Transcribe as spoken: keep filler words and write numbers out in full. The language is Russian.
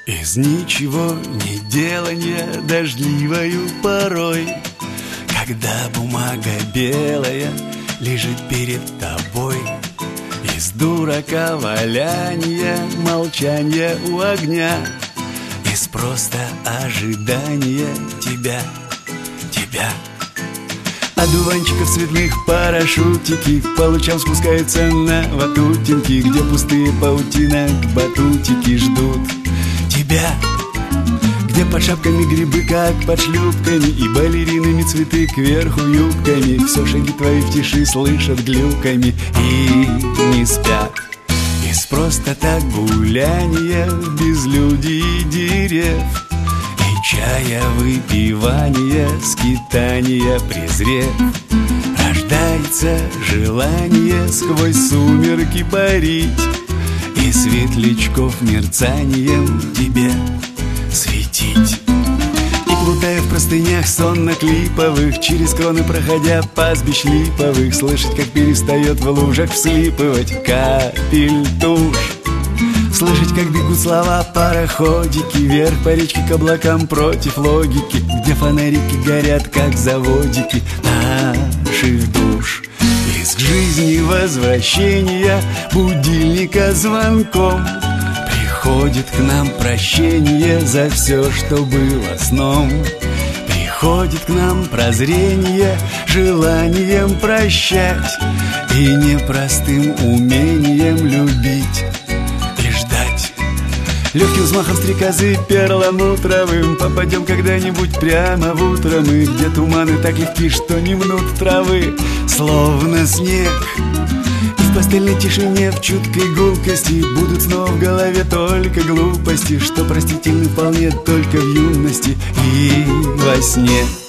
Из ничего не делания дождливою порой, когда бумага белая лежит перед тобой, из дурака валяния молчания у огня, из просто ожидания тебя, тебя. Одуванчиков цветных парашютики по лучам спускаются на ватутинки, где пустые паутинок батутики ждут тебя, где под шапками грибы, как под шлюпками, и балеринами цветы кверху юбками. Все шаги твои в тиши слышат глюками и не спят. Из просто так гуляния в безлюдии дерев и чая выпивания, скитания презрев, рождается желание сквозь сумерки парить и светлячков мерцанием тебе светить. И плутая в простынях сонно-клиповых, через кроны проходя пастбищ липовых, слышать, как перестает в лужах вслипывать капель тушь, слышать, как бегут слова пароходики вверх по речке к облакам против логики, где фонарики горят, как заводики наших душ. Из жизни возвращения будильника звонком приходит к нам прощение за все, что было сном. Приходит к нам прозрение желанием прощать и непростым умением любить и ждать. Легким взмахом стрекозы перламутровым попадем когда-нибудь прямо в утро мы, где туманы так легки, что не мнут травы, словно снег. И в пастельной тишине, в чуткой гулкости будут снова в голове только глупости, что простительны вполне только в юности и во сне.